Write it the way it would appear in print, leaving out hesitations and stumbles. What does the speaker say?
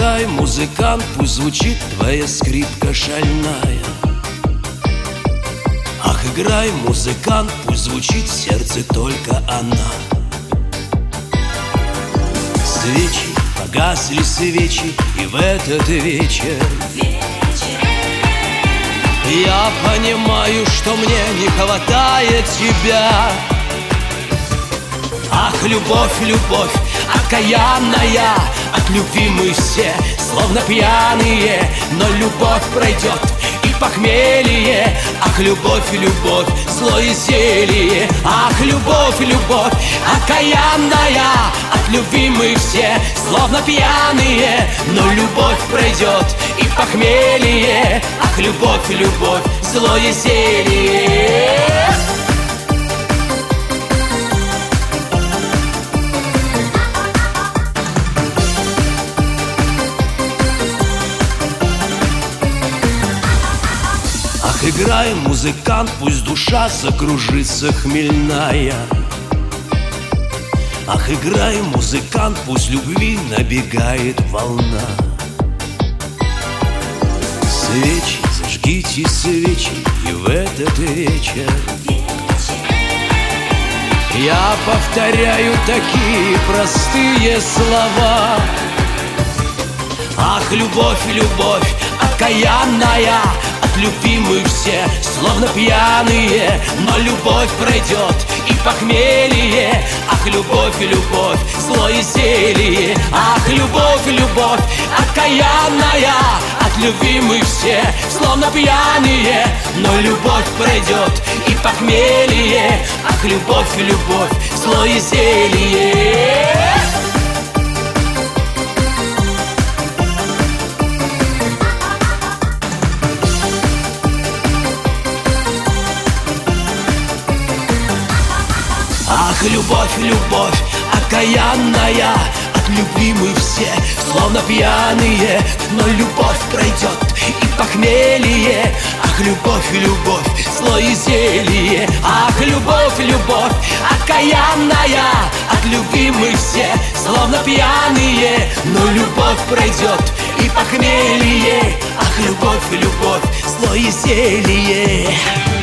играй, музыкант, пусть звучит твоя скрипка шальная. Ах, играй, музыкант, пусть звучит в сердце только она. Свечи, погасли свечи, и в этот вечер я понимаю, что мне не хватает тебя. Ах, любовь, любовь, окаянная, от любви мы все словно пьяные, но любовь пройдет и похмелье. Ах, любовь, любовь, зло и зелье. Ах, любовь, любовь, окаянная, от любви мы все словно пьяные, но любовь пройдет и похмелье. Ах, любовь, любовь, зло и зелье. Ах, играй, музыкант, пусть душа закружится хмельная. Ах, играй, музыкант, пусть любви набегает волна. Свечи, зажгите свечи, и в этот вечер я повторяю такие простые слова. Ах, любовь, любовь, окаянная, от любви мы все словно пьяные, но любовь пройдет и похмелье. Ах, любовь, любовь, зло и зелье. Ах, любовь, любовь, окаянная, от любви мы все словно пьяные, но любовь пройдет и похмелье. Ах, любовь, любовь, зло и зелье. Ах, любовь, любовь, окаянная, от любви мы все словно пьяные, но любовь пройдет и похмелье. Ах, любовь, любовь, зло и зелье. Ах, любовь, любовь, окаянная, от любви мы все словно пьяные, но любовь пройдет и похмелье. Ах, любовь, любовь, зло и зелье.